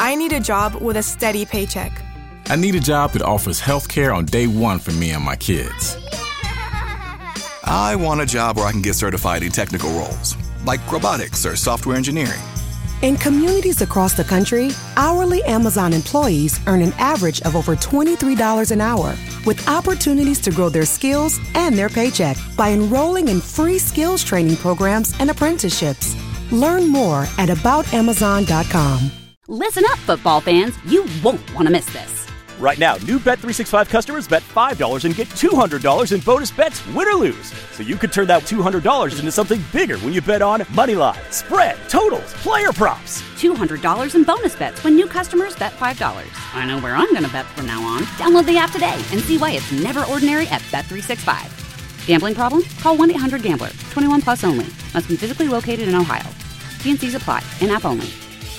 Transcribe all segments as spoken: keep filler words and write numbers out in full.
I need a job with a steady paycheck. I need a job that offers health care on day one for me and my kids. I want a job where I can get certified in technical roles, like robotics or software engineering. In communities across the country, hourly Amazon employees earn an average of over twenty-three dollars an hour, with opportunities to grow their skills and their paycheck by enrolling in free skills training programs and apprenticeships. Learn more at about amazon dot com. Listen up, football fans. You won't want to miss this. Right now, new Bet three sixty-five customers bet five dollars and get two hundred dollars in bonus bets, win or lose. So you could turn that two hundred dollars into something bigger when you bet on money line, spread, totals, player props. two hundred dollars in bonus bets when new customers bet five dollars. I know where I'm going to bet from now on. Download the app today and see why it's never ordinary at Bet three sixty-five. Gambling problem? Call one eight hundred gambler. twenty-one plus only. Must be physically located in Ohio. T and C's apply. In-app only.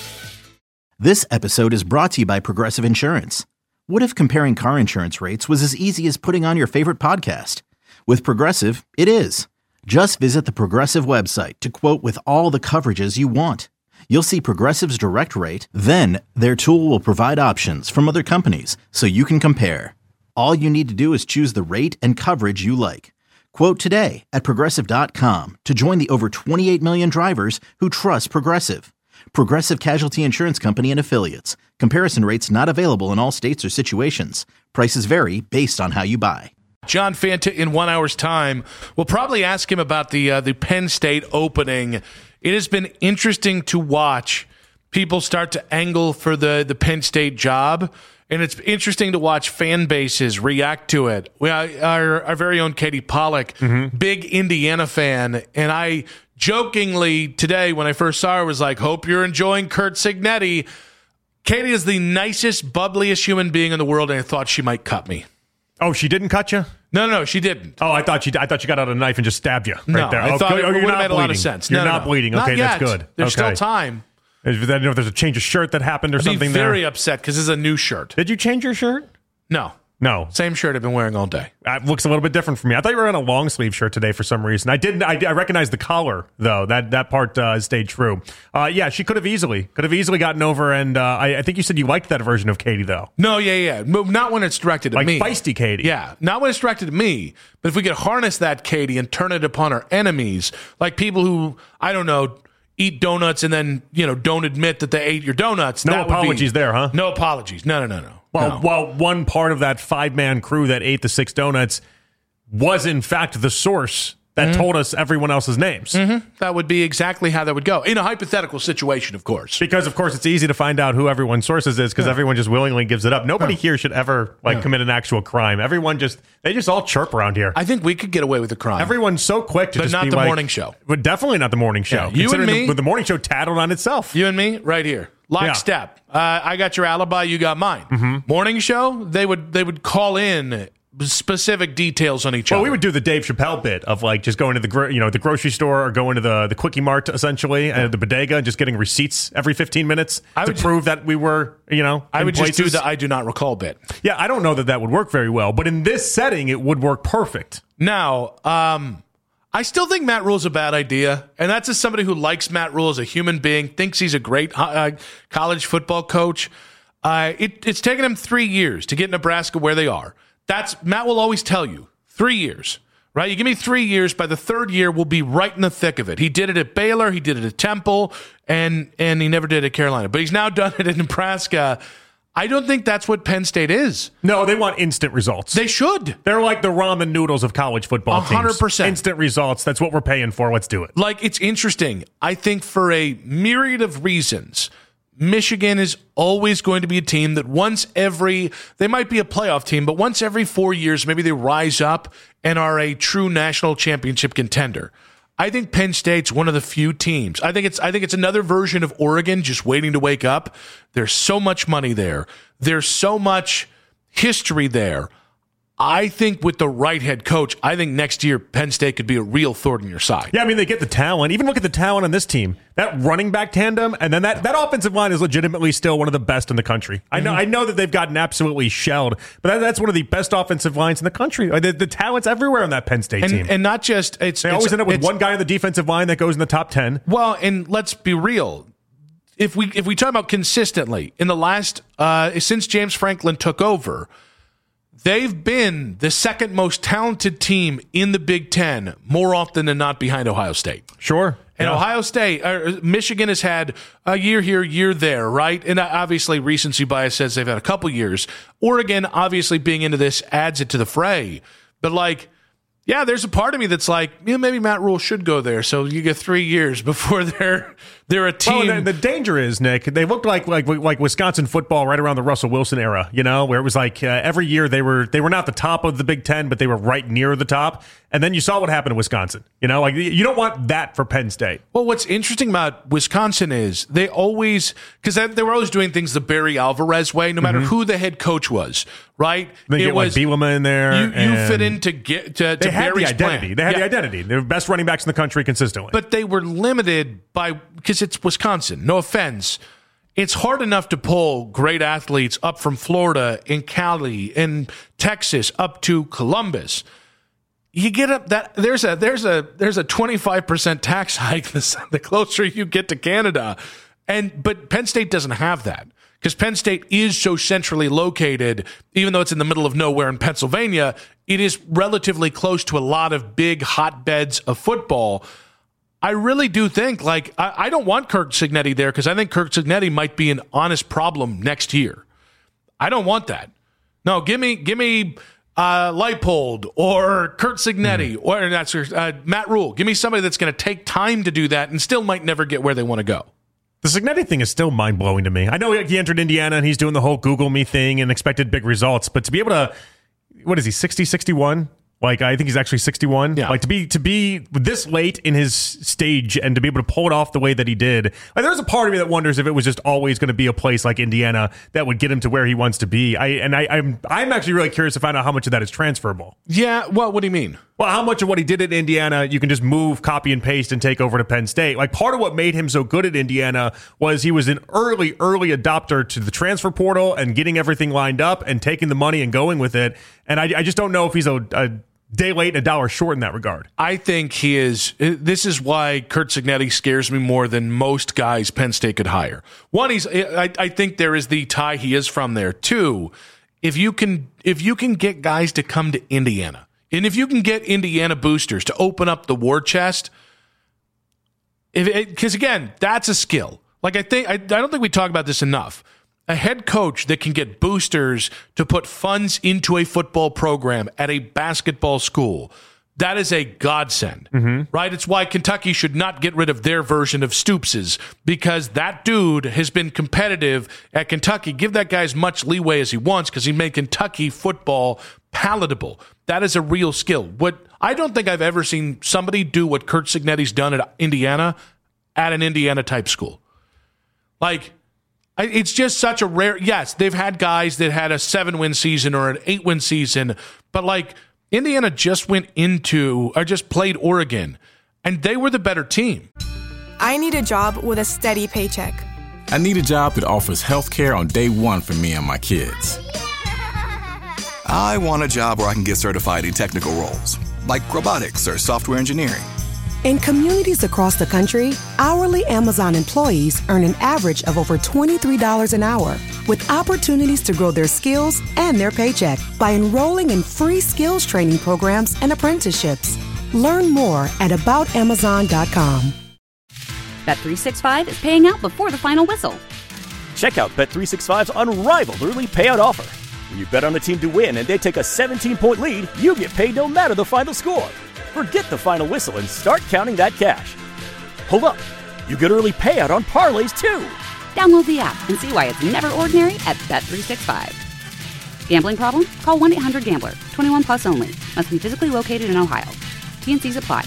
This episode is brought to you by Progressive Insurance. What if comparing car insurance rates was as easy as putting on your favorite podcast? With Progressive, it is. Just visit the Progressive website to quote with all the coverages you want. You'll see Progressive's direct rate, then their tool will provide options from other companies so you can compare. All you need to do is choose the rate and coverage you like. Quote today at Progressive dot com to join the over twenty-eight million drivers who trust Progressive. Progressive Casualty Insurance Company and Affiliates. Comparison rates not available in all states or situations. Prices vary based on how you buy. John Fanta in one hour's time. We'll probably ask him about the uh, the Penn State opening. It has been interesting to watch people start to angle for the, the Penn State job, and it's interesting to watch fan bases react to it. We, our, our very own Katie Pollock, mm-hmm. big Indiana fan, and I jokingly today when I first saw her was like, hope you're enjoying Curt Cignetti. Katie is the nicest, bubbliest human being in the world, and I thought she might cut me. Oh, she didn't cut you? No, no, she didn't. Oh, I thought she. I thought she got out a knife and just stabbed you right no, there. I oh, thought oh, it would have made bleeding. a lot of sense. You're no, not no, bleeding. Not Okay, yet. that's good. There's okay. still time. I don't know if there's a change of shirt that happened or I'd something be there. very upset because this is a new shirt. Did you change your shirt? No. No. Same shirt I've been wearing all day. It looks a little bit different for me. I thought you were in a long sleeve shirt today for some reason. I didn't. I, I recognized the collar though. That that part uh, stayed true. Uh, yeah, she could have easily could have easily gotten over. And uh, I, I think you said you liked that version of Katie though. No, yeah, yeah. Not when it's directed at like me. Feisty Katie. Yeah, not when it's directed at me. But if we could harness that Katie and turn it upon our enemies, like people who I don't know. eat donuts and then, you know, don't admit that they ate your donuts. No that apologies be, there, huh? No apologies. No, no, no, no. Well, no. while one part of that five-man crew that ate the six donuts was, in fact, the source that mm-hmm. told us everyone else's names. Mm-hmm. That would be exactly how that would go. In a hypothetical situation, of course. Because, of course, it's easy to find out who everyone's sources is because yeah. everyone just willingly gives it up. Nobody yeah. here should ever like yeah. commit an actual crime. Everyone just, they just all chirp around here. I think we could get away with a crime. Everyone's so quick to but just not be the like, morning show. But definitely not the morning show. Yeah. You and me. The, the morning show tattled on itself. You and me, right here. Lockstep. Yeah. Uh, I got your alibi. You got mine. Mm-hmm. Morning show, they would they would call in specific details on each well, other. Well, we would do the Dave Chappelle bit of like just going to the gro- you know the grocery store or going to the the Quickie Mart essentially yeah. and the bodega and just getting receipts every fifteen minutes I to prove that we were you know. I would places. just do the I do not recall bit. Yeah, I don't know that that would work very well, but in this setting, it would work perfect. Now, um, I still think Matt Rule's a bad idea, and that's as somebody who likes Matt Rule as a human being, thinks he's a great uh, college football coach. Uh, it, it's taken him three years to get Nebraska where they are. That's Matt will always tell you, three years, right? You give me three years, by the third year, we'll be right in the thick of it. He did it at Baylor, he did it at Temple, and and he never did it at Carolina. But he's now done it in Nebraska. I don't think that's what Penn State is. No, they want instant results. They should. They're like the ramen noodles of college football teams. one hundred percent. Instant results. That's what we're paying for. Let's do it. Like, it's interesting. I think for a myriad of reasons, Michigan is always going to be a team that once every, they might be a playoff team, but once every four years, maybe they rise up and are a true national championship contender. I think Penn State's one of the few teams. I think it's I think it's another version of Oregon just waiting to wake up. There's so much money there. There's so much history there. I think with the right head coach, I think next year Penn State could be a real thorn in your side. Yeah, I mean, they get the talent. Even look at the talent on this team. That running back tandem, and then that, that offensive line is legitimately still one of the best in the country. Mm-hmm. I know I know that they've gotten absolutely shelled, but that, that's one of the best offensive lines in the country. The, the talent's everywhere on that Penn State and, team. And not just... it's They it's, always end up with one guy on the defensive line that goes in the top ten. Well, and let's be real. if we if we talk about consistently in the last uh, since James Franklin took over, they've been the second most talented team in the Big Ten more often than not behind Ohio State. Sure. And yeah. Ohio State, uh, Michigan has had a year here, year there, right? And obviously recency bias says they've had a couple years. Oregon, obviously being into this, adds it to the fray. But like, yeah, there's a part of me that's like, yeah, maybe Matt Rule should go there. So you get three years before they're they're a team. Well, the, the danger is, Nick, they looked like like like Wisconsin football right around the Russell Wilson era, you know, where it was like uh, every year they were they were not the top of the Big Ten, but they were right near the top. And then you saw what happened to Wisconsin. You know, like you don't want that for Penn State. Well, what's interesting about Wisconsin is they always, because they, they were always doing things the Barry Alvarez way, no matter mm-hmm. who the head coach was, right? They it get was like Bielema in there. You, you fit into get to, to they had Barry's the identity. plan. They had yeah. the identity. They were best running backs in the country consistently. But they were limited by, because it's Wisconsin. No offense. It's hard enough to pull great athletes up from Florida and Cali and Texas up to Columbus. You get up that there's a there's a there's a twenty-five percent tax hike the, the closer you get to Canada. And but Penn State doesn't have that because Penn State is so centrally located, even though it's in the middle of nowhere in Pennsylvania, it is relatively close to a lot of big hotbeds of football. I really do think, like, I, I don't want Kirk Cignetti there because I think Kirk Cignetti might be an honest problem next year. I don't want that. No, give me give me uh, Leipold or Kurt Cignetti mm-hmm. or that's uh, Matt Rule. Give me somebody that's going to take time to do that and still might never get where they want to go. The Cignetti thing is still mind-blowing to me. I know he entered Indiana and he's doing the whole Google me thing and expected big results, but to be able to, what is he, sixty, sixty-one? Like, I think he's actually sixty-one. Yeah. Like, to be to be this late in his stage and to be able to pull it off the way that he did. Like, there's a part of me that wonders if it was just always going to be a place like Indiana that would get him to where he wants to be. I And I, I'm I'm actually really curious to find out how much of that is transferable. Yeah, well, what do you mean? Well, how much of what he did at Indiana you can just move, copy, and paste and take over to Penn State? Like, part of what made him so good at Indiana was he was an early, early adopter to the transfer portal and getting everything lined up and taking the money and going with it. And I, I just don't know if he's a, a day late, a dollar short in that regard. I think he is. This is why Kurt Cignetti scares me more than most guys Penn State could hire. One, he's. I, I think there is the tie. He is from there. Two, if you can, if you can get guys to come to Indiana, and if you can get Indiana boosters to open up the war chest, because again, that's a skill. Like I think, I, I don't think we talk about this enough. A head coach that can get boosters to put funds into a football program at a basketball school, that is a godsend, mm-hmm. right? It's why Kentucky should not get rid of their version of Stoops's, because that dude has been competitive at Kentucky. Give that guy as much leeway as he wants because he made Kentucky football palatable. That is a real skill. What I don't think I've ever seen somebody do what Kurt Cignetti's done at Indiana at an Indiana-type school. Like, it's just such a rare, yes, they've had guys that had a seven-win season or an eight-win season, but like Indiana just went into, or just played Oregon, and they were the better team. I need a job with a steady paycheck. I need a job that offers health care on day one for me and my kids. I want a job where I can get certified in technical roles, like robotics or software engineering. In communities across the country, hourly Amazon employees earn an average of over twenty-three dollars an hour, with opportunities to grow their skills and their paycheck by enrolling in free skills training programs and apprenticeships. Learn more at about amazon dot com. Bet three sixty-five is paying out before the final whistle. Check out Bet three sixty-five's unrivaled early payout offer. When you bet on a team to win and they take a seventeen-point lead, you get paid no matter the final score. Forget the final whistle and start counting that cash. Hold up. You get early payout on parlays, too. Download the app and see why it's never ordinary at Bet three sixty-five. Gambling problem? Call one eight hundred gambler. twenty-one plus only. Must be physically located in Ohio. T and C's apply.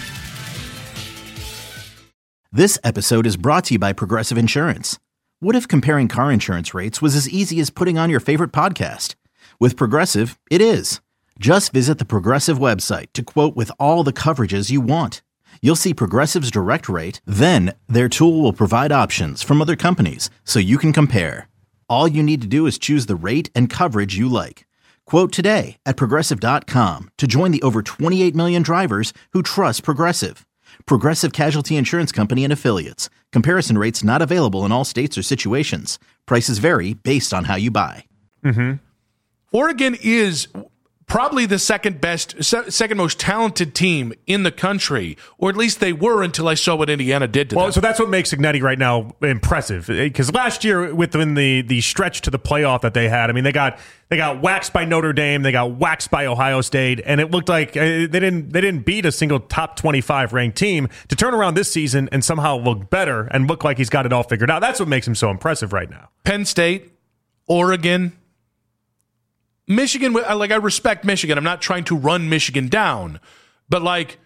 This episode is brought to you by Progressive Insurance. What if comparing car insurance rates was as easy as putting on your favorite podcast? With Progressive, it is. Just visit the Progressive website to quote with all the coverages you want. You'll see Progressive's direct rate, then their tool will provide options from other companies so you can compare. All you need to do is choose the rate and coverage you like. Quote today at Progressive dot com to join the over twenty-eight million drivers who trust Progressive. Progressive Casualty Insurance Company and Affiliates. Comparison rates not available in all states or situations. Prices vary based on how you buy. Mm-hmm. Oregon is probably the second best, se- second most talented team in the country, or at least they were until I saw what Indiana did to well, them. So that's what makes Signetti right now impressive. Because last year, within the the stretch to the playoff that they had, I mean, they got they got waxed by Notre Dame, they got waxed by Ohio State, and it looked like they didn't they didn't beat a single top twenty-five ranked team to turn around this season and somehow look better and look like he's got it all figured out. That's what makes him so impressive right now. Penn State, Oregon, Michigan, like I respect Michigan. I'm not trying to run Michigan down, but like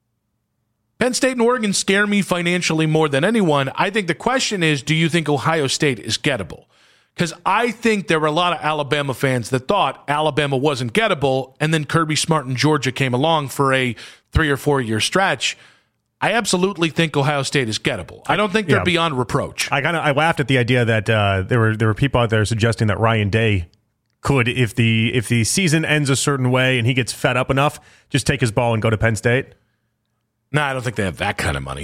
Penn State and Oregon scare me financially more than anyone. I think the question is, do you think Ohio State is gettable? Because I think there were a lot of Alabama fans that thought Alabama wasn't gettable, and then Kirby Smart and Georgia came along for a three or four year stretch. I absolutely think Ohio State is gettable. I don't think they're yeah. beyond reproach. I kind of I laughed at the idea that uh, there were there were people out there suggesting that Ryan Day could, if the if the season ends a certain way and he gets fed up enough, just take his ball and go to Penn State? No, nah, I don't think they have that kind of money.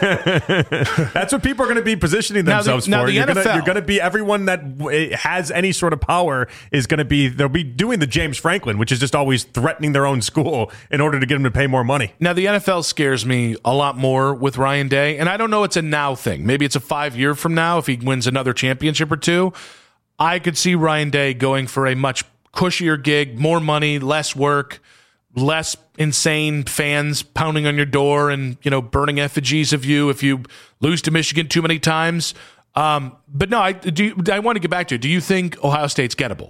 That's what people are going to be positioning themselves now the, now for. the you're N F L, going you're going to be everyone that has any sort of power is going to be they'll be doing the James Franklin, which is just always threatening their own school in order to get them to pay more money. Now the N F L scares me a lot more with Ryan Day, and I don't know it's a now thing. Maybe it's a five year from now if he wins another championship or two. I could see Ryan Day going for a much cushier gig, more money, less work, less insane fans pounding on your door and, you know, burning effigies of you if you lose to Michigan too many times. Um, but no, I do. I want to get back to it. Do you think Ohio State's gettable?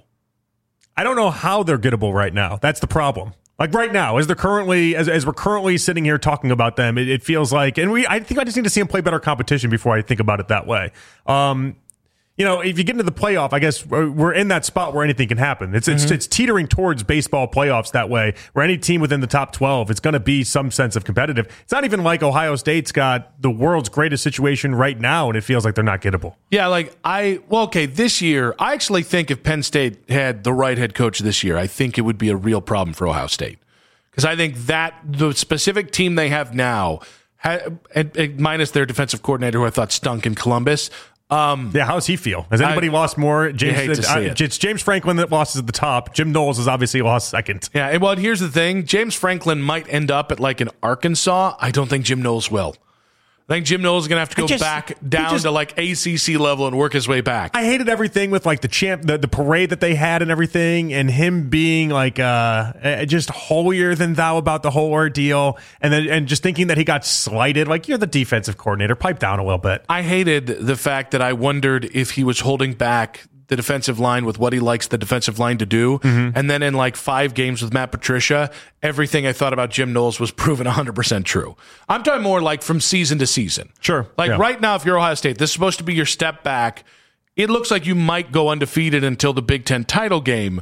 I don't know how they're gettable right now. That's the problem. Like right now, as they're currently, as as we're currently sitting here talking about them, it, it feels like, and we, I think I just need to see them play better competition before I think about it that way. Um, You know, if you get into the playoff, I guess we're in that spot where anything can happen. It's mm-hmm. it's it's teetering towards baseball playoffs that way, where any team within the top twelve, it's going to be some sense of competitive. It's not even like Ohio State's got the world's greatest situation right now, and it feels like they're not gettable. Yeah, like I, well, okay, this year, I actually think if Penn State had the right head coach this year, I think it would be a real problem for Ohio State. Because I think that the specific team they have now, had, and, and minus their defensive coordinator, who I thought stunk in Columbus. Um, yeah, how does he feel? Has anybody I, lost more? James, hate to see uh, it. It's James Franklin that lost at the top. Jim Knowles has obviously lost second. Yeah, and well, here's the thing. James Franklin might end up at like an Arkansas. I don't think Jim Knowles will. I think Jim Knowles is going to have to go just, back down just, to like A C C level and work his way back. I hated everything with like the champ, the, the parade that they had and everything, and him being like uh, just holier than thou about the whole ordeal, and then and just thinking that he got slighted. Like, you're the defensive coordinator, pipe down a little bit. I hated the fact that I wondered if he was holding back the defensive line with what he likes the defensive line to do. Mm-hmm. And then in like five games with Matt Patricia, everything I thought about Jim Knowles was proven one hundred percent true. I'm talking more like from season to season. Sure. Like yeah. right now, if you're Ohio State, this is supposed to be your step back. It looks like you might go undefeated until the Big Ten title game.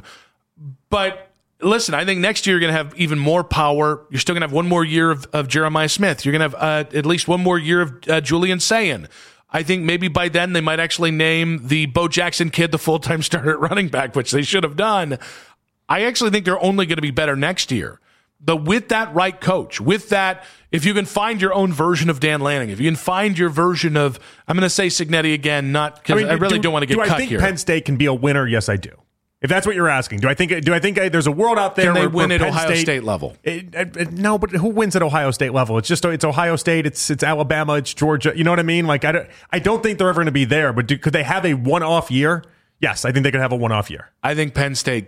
But listen, I think next year you're going to have even more power. You're still going to have one more year of, of Jeremiah Smith. You're going to have uh, at least one more year of uh, Julian Sayin. I think maybe by then they might actually name the Bo Jackson kid the full-time starter at running back, which they should have done. I actually think they're only going to be better next year. But with that right coach, with that, if you can find your own version of Dan Lanning, if you can find your version of, I'm going to say Signetti again, not because I, mean, I really do, don't want to get cut here. Do I think here. Penn State can be a winner? Yes, I do. If that's what you're asking, do I think do I think there's a world out there Can they where, win where at Penn Ohio State, State level? It, it, it, no, but who wins at Ohio State level? It's just it's Ohio State, it's it's Alabama, it's Georgia. You know what I mean? Like I don't, I don't think they're ever going to be there. But do, could they have a one-off year? Yes, I think they could have a one-off year. I think Penn State.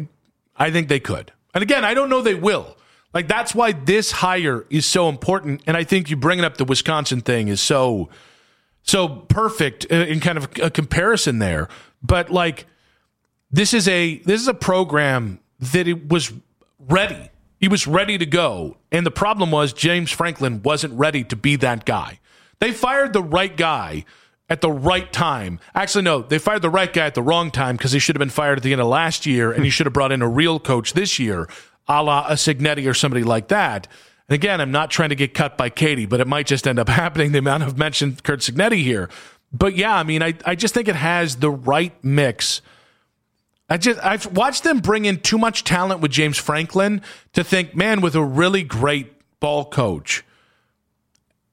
I think they could. And again, I don't know they will. Like that's why this hire is so important. And I think you bringing up the Wisconsin thing is so so perfect in kind of a comparison there. But like. This is a this is a program that it was ready. He was ready to go. And the problem was James Franklin wasn't ready to be that guy. They fired the right guy at the right time. Actually, no, they fired the right guy at the wrong time because he should have been fired at the end of last year, and he should have brought in a real coach this year, a la a Signetti or somebody like that. And again, I'm not trying to get cut by Katie, but it might just end up happening. The amount I've mentioned Curt Signetti here. But yeah, I mean, I, I just think it has the right mix. I just I've watched them bring in too much talent with James Franklin to think, man, with a really great ball coach,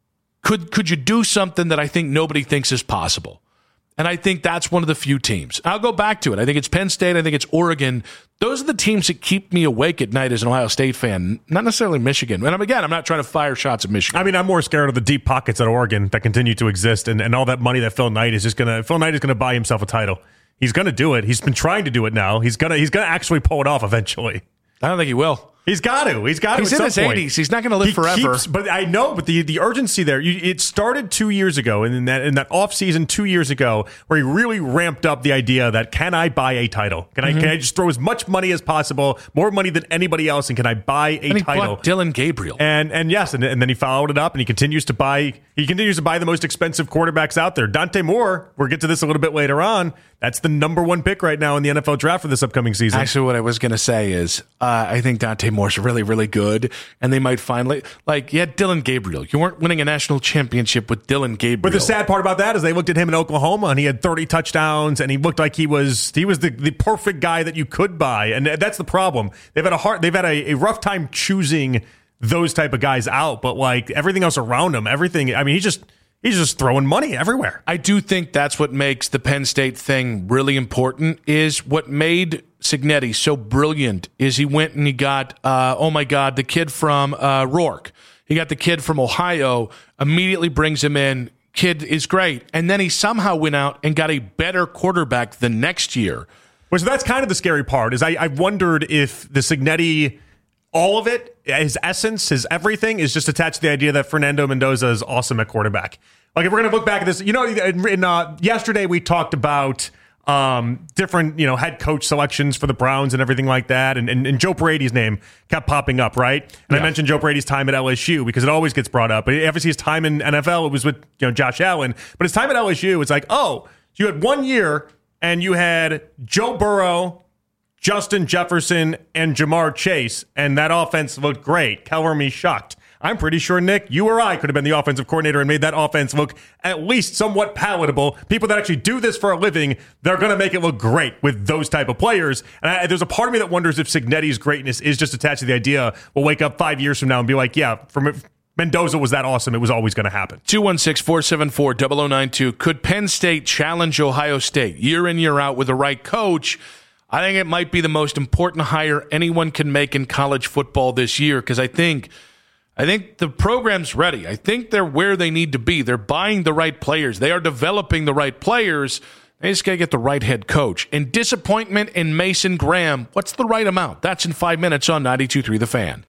could could you do something that I think nobody thinks is possible? And I think that's one of the few teams. I'll go back to it. I think it's Penn State. I think it's Oregon. Those are the teams that keep me awake at night as an Ohio State fan, not necessarily Michigan. And again, I'm not trying to fire shots at Michigan. I mean, I'm more scared of the deep pockets at Oregon that continue to exist, and, and all that money that Phil Knight is just going to – Phil Knight is going to buy himself a title. He's going to do it. He's been trying to do it now. He's going to he's going to actually pull it off eventually. I don't think he will. He's got to. He's got to. He's in his point. eighties. He's not going to live he forever. Keeps, but I know, but the, the urgency there, you, it started two years ago, and in that in that offseason two years ago, where he really ramped up the idea that, can I buy a title? Can mm-hmm. I can I just throw as much money as possible, more money than anybody else, and can I buy a and he title? Bought Dylan Gabriel. And and yes, and, and then he followed it up, and he continues to buy he continues to buy the most expensive quarterbacks out there. Dante Moore, we'll get to this a little bit later on. That's the number one pick right now in the N F L draft for this upcoming season. Actually, what I was going to say is uh, I think Dante Moore's really, really good, and they might finally, like, yeah, Dylan Gabriel. You weren't winning a national championship with Dylan Gabriel. But the sad part about that is they looked at him in Oklahoma, and he had thirty touchdowns, and he looked like he was he was the, the perfect guy that you could buy, and that's the problem. They've had a hard, they've had a, a rough time choosing those type of guys out, but like everything else around him, everything. I mean, he just. He's just throwing money everywhere. I do think that's what makes the Penn State thing really important, is what made Cignetti so brilliant is he went and he got, uh, oh my God, the kid from uh, Rourke. He got the kid from Ohio, immediately brings him in. Kid is great. And then he somehow went out and got a better quarterback the next year. Well, so that's kind of the scary part, is I, I wondered if the Cignetti, all of it, his essence, his everything is just attached to the idea that Fernando Mendoza is awesome at quarterback. Like, if we're going to look back at this, you know, in, in, uh, yesterday we talked about um, different, you know, head coach selections for the Browns and everything like that. And, and, and Joe Brady's name kept popping up, right? And yeah. I mentioned Joe Brady's time at L S U because it always gets brought up. But obviously his time in N F L, it was with, you know, Josh Allen. But his time at L S U, it's like, oh, you had one year and you had Joe Burrow, Justin Jefferson, and Jamar Chase, and that offense looked great. Color me shocked. I'm pretty sure, Nick, you or I could have been the offensive coordinator and made that offense look at least somewhat palatable. People that actually do this for a living, they're going to make it look great with those type of players. And I, there's a part of me that wonders if Cignetti's greatness is just attached to the idea we'll wake up five years from now and be like, yeah, from Mendoza was that awesome, it was always going to happen. two one six, four seven four, zero zero nine two. Could Penn State challenge Ohio State year in, year out with the right coach? I think it might be the most important hire anyone can make in college football this year, because I think I think the program's ready. I think they're where they need to be. They're buying the right players. They are developing the right players. They just got to get the right head coach. And disappointment in Mason Graham, what's the right amount? That's in five minutes on ninety-two point three The Fan.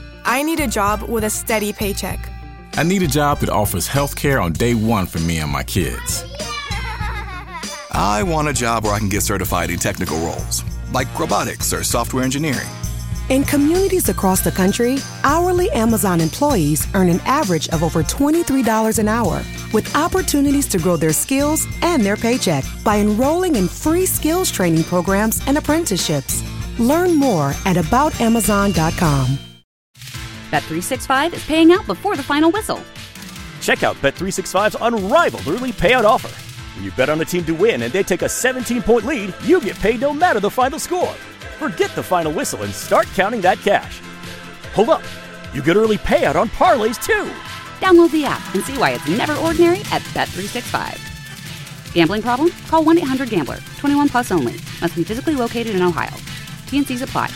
I need a job with a steady paycheck. I need a job that offers health care on day one for me and my kids. I want a job where I can get certified in technical roles, like robotics or software engineering. In communities across the country, hourly Amazon employees earn an average of over twenty-three dollars an hour, with opportunities to grow their skills and their paycheck by enrolling in free skills training programs and apprenticeships. Learn more at about amazon dot com. Bet three sixty-five is paying out before the final whistle. Check out Bet three sixty-five's unrivaled early payout offer. When you bet on a team to win and they take a seventeen-point lead, you get paid no matter the final score. Forget the final whistle and start counting that cash. Hold up. You get early payout on parlays, too. Download the app and see why it's never ordinary at Bet three sixty-five. Gambling problem? Call one eight hundred gambler. twenty-one plus only. Must be physically located in Ohio. T N Cs apply.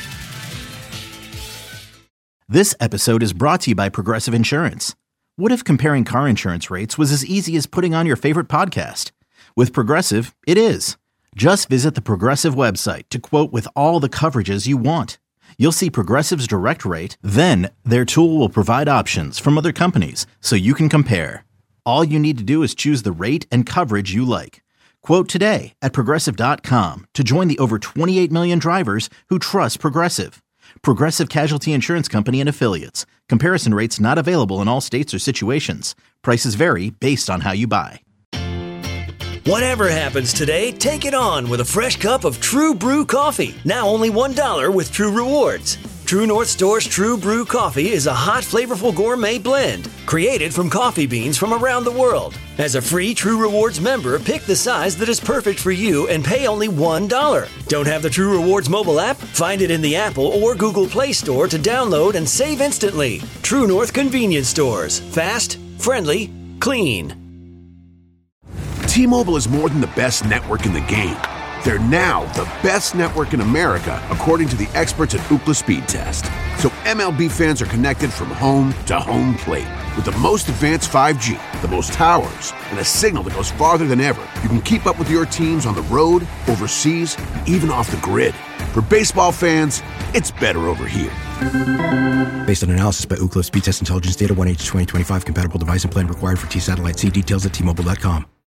This episode is brought to you by Progressive Insurance. What if comparing car insurance rates was as easy as putting on your favorite podcast? With Progressive, it is. Just visit the Progressive website to quote with all the coverages you want. You'll see Progressive's direct rate, then their tool will provide options from other companies so you can compare. All you need to do is choose the rate and coverage you like. Quote today at Progressive dot com to join the over twenty-eight million drivers who trust Progressive. Progressive Casualty Insurance Company and Affiliates. Comparison rates not available in all states or situations. Prices vary based on how you buy. Whatever happens today, take it on with a fresh cup of True Brew coffee. Now only one dollar with True Rewards. True North Store's True Brew coffee is a hot, flavorful gourmet blend created from coffee beans from around the world. As a free True Rewards member, pick the size that is perfect for you and pay only one dollar. Don't have the True Rewards mobile app? Find it in the Apple or Google Play Store to download and save instantly. True North Convenience Stores. Fast, friendly, clean. T-Mobile is more than the best network in the game. They're now the best network in America, according to the experts at Ookla Speed Test. So M L B fans are connected from home to home plate. With the most advanced five G, the most towers, and a signal that goes farther than ever, you can keep up with your teams on the road, overseas, and even off the grid. For baseball fans, it's better over here. Based on analysis by Ookla Speed Test Intelligence Data, one H twenty twenty-five compatible device and plan required for T-Satellite. See details at T Mobile dot com.